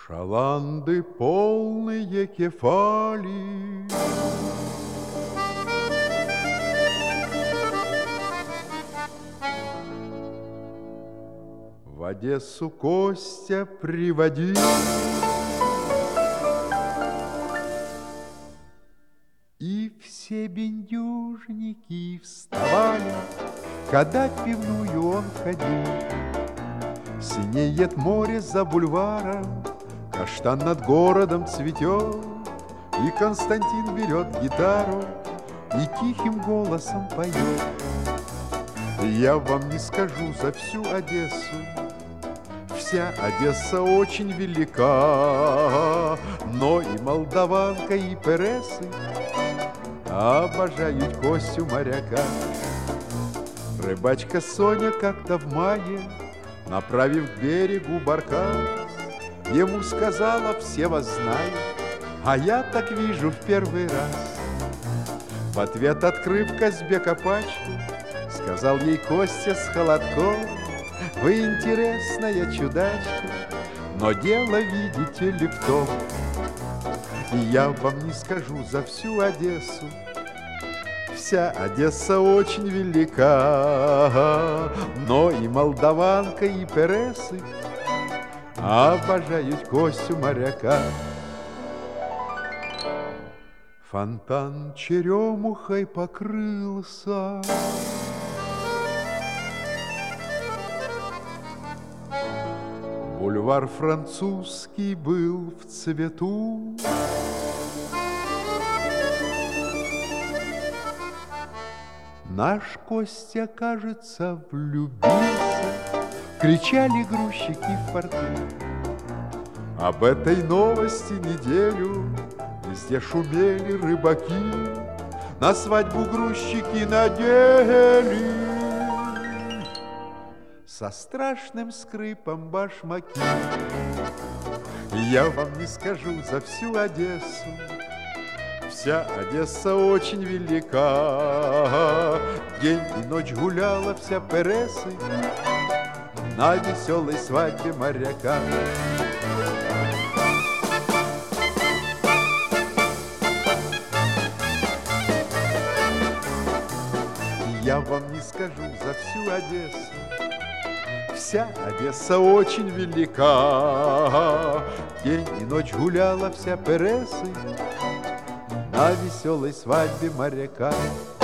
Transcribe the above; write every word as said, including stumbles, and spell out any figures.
Шаланды полные кефали, в Одессу Костя приводил. И все бендюжники вставали, когда в пивную он ходил. Синеет море за бульваром, каштан над городом цветет, и Константин берет гитару и тихим голосом поет. Я вам не скажу за всю Одессу, вся Одесса очень велика, но и молдаванка, и пересы обожают Костю моряка. Рыбачка Соня как-то в мае, направив к берегу баркас, ему сказала: все вас знают, а я так вижу в первый раз. В ответ, открыв Казбека пачку, сказал ей Костя с холодком: вы интересная чудачка, но дело, видите ли, в том, и я вам не скажу за всю Одессу, вся Одесса очень велика, но и молдаванка, и пересы обожают Костю моряка. Фонтан черемухой покрылся, бульвар французский был в цвету. Наш Костя, кажется, влюбился, кричали грузчики в порту. Об этой новости неделю везде шумели рыбаки, на свадьбу грузчики надели со страшным скрипом башмаки. Я вам не скажу за всю Одессу, вся Одесса очень велика, день и ночь гуляла вся пересы на веселой свадьбе моряка. Я вам не скажу за всю Одессу, вся Одесса очень велика, день и ночь гуляла вся пересы на веселой свадьбе моряка.